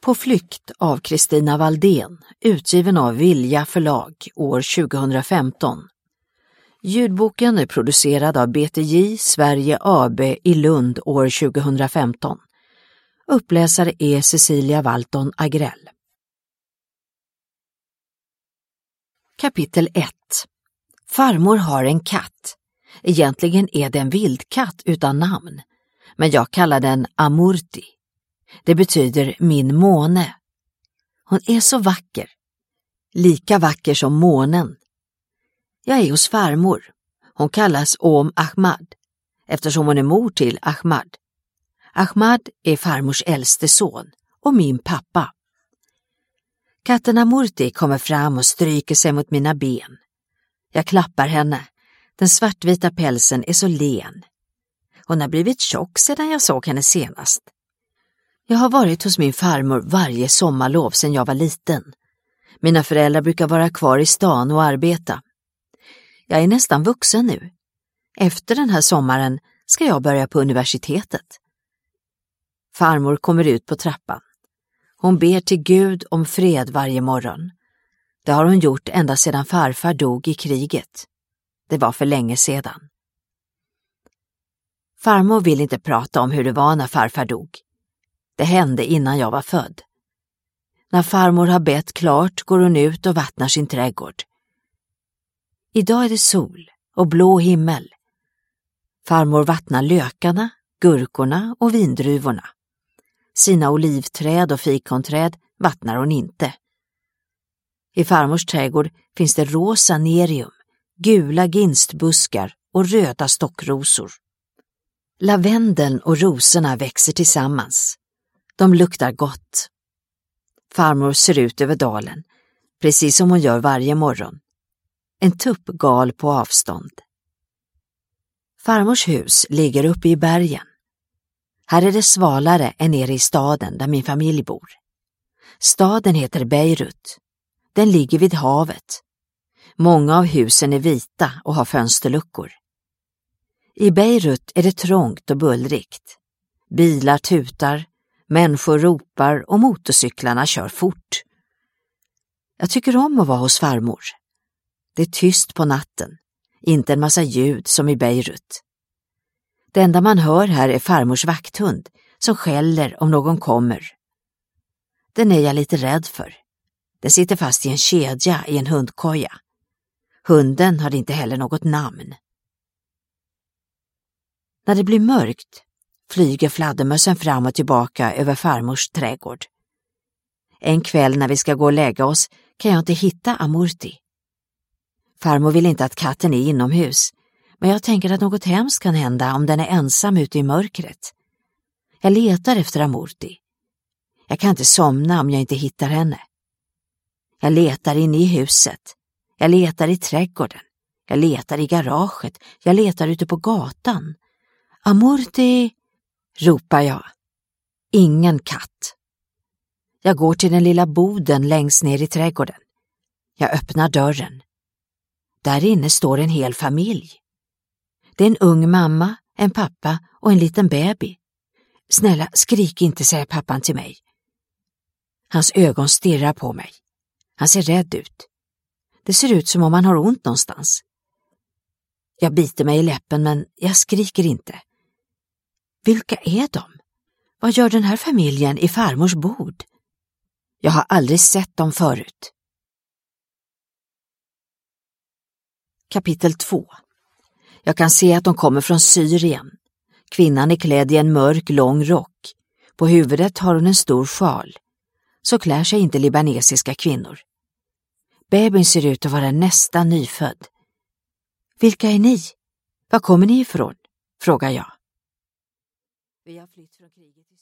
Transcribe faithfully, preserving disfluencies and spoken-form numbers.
På flykt av Kristina Valdén, utgiven av Vilja förlag år tjugohundrafemton. Ljudboken är producerad av B T J Sverige A B i Lund år tjugohundrafemton. Uppläsare är Cecilia Walton Agrell. Kapitel ett. Farmor har en katt. Egentligen är det en vildkatt utan namn, men jag kallar den Amurti. Det betyder min måne. Hon är så vacker. Lika vacker som månen. Jag är hos farmor. Hon kallas Om Ahmad, eftersom hon är mor till Ahmad. Ahmad är farmors äldste son och min pappa. Katten Amurti kommer fram och stryker sig mot mina ben. Jag klappar henne. Den svartvita pälsen är så len. Hon har blivit tjock sedan jag såg henne senast. Jag har varit hos min farmor varje sommarlov sedan jag var liten. Mina föräldrar brukar vara kvar i stan och arbeta. Jag är nästan vuxen nu. Efter den här sommaren ska jag börja på universitetet. Farmor kommer ut på trappan. Hon ber till Gud om fred varje morgon. Det har hon gjort ända sedan farfar dog i kriget. Det var för länge sedan. Farmor vill inte prata om hur det var när farfar dog. Det hände innan jag var född. När farmor har bett klart går hon ut och vattnar sin trädgård. Idag är det sol och blå himmel. Farmor vattnar lökarna, gurkorna och vindruvorna. Sina olivträd och fikonträd vattnar hon inte. I farmors trädgård finns det rosa nerium, gula ginstbuskar och röda stockrosor. Lavendeln och rosorna växer tillsammans. De luktar gott. Farmor ser ut över dalen, precis som hon gör varje morgon. En tupp gal på avstånd. Farmors hus ligger uppe i bergen. Här är det svalare än nere i staden där min familj bor. Staden heter Beirut. Den ligger vid havet. Många av husen är vita och har fönsterluckor. I Beirut är det trångt och bullrigt. Bilar tutar, människor ropar och motorcyklarna kör fort. Jag tycker om att vara hos farmor. Det är tyst på natten, inte en massa ljud som i Beirut. Det enda man hör här är farmors vakthund som skäller om någon kommer. Den är jag lite rädd för. Den sitter fast i en kedja i en hundkoja. Hunden har inte heller något namn. När det blir mörkt flyger fladdermössen fram och tillbaka över farmors trädgård. En kväll när vi ska gå och lägga oss kan jag inte hitta Amurti. Farmor vill inte att katten är inomhus, men jag tänker att något hemskt kan hända om den är ensam ute i mörkret. Jag letar efter Amurti. Jag kan inte somna om jag inte hittar henne. Jag letar inne i huset. Jag letar i trädgården. Jag letar i garaget. Jag letar ute på gatan. Amurti, ropar jag. Ingen katt. Jag går till den lilla boden längst ner i trädgården. Jag öppnar dörren. Där inne står en hel familj. Det är en ung mamma, en pappa och en liten baby. Snälla, skrik inte, säger pappan till mig. Hans ögon stirrar på mig. Han ser rädd ut. Det ser ut som om han har ont någonstans. Jag biter mig i läppen, men jag skriker inte. Vilka är de? Vad gör den här familjen i farmors bord? Jag har aldrig sett dem förut. Kapitel två. Jag kan se att de kommer från Syrien. Kvinnan är klädd i en mörk, lång rock. På huvudet har hon en stor sjal. Så klär sig inte libanesiska kvinnor. Babyn ser ut att vara nästan nyfödd. Vilka är ni? Var kommer ni ifrån? Frågar jag. Vi har flytt från kriget i